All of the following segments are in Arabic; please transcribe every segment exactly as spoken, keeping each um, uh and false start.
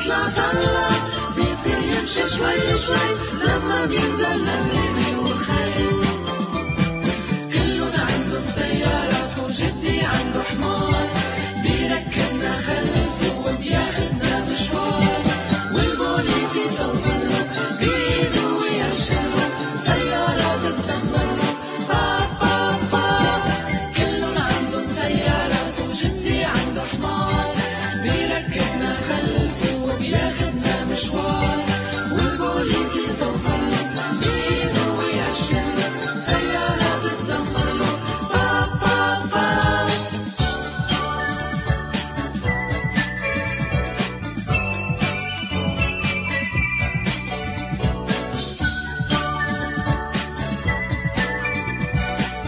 يطلع طلع بيصير يمشي شوي شوي لما بينزل للرمل والخيل. كلن عندهم سيارات وجدي عنده حمار بيركبنا خلفه وبياخدنا مشوار، والبوليس يصفرنا بإيده ويأشرنا سيارة بتزمرنا با با با. كلن عندهم سيارات وجدي عنده حمار بيركبنا خلفه وبياخدنا مشوار، والبوليس يصفرنا بإيده ويأشرنا سيارة بتزمرنا با با با.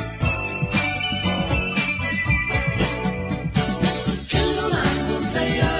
كلن عندهم سيارات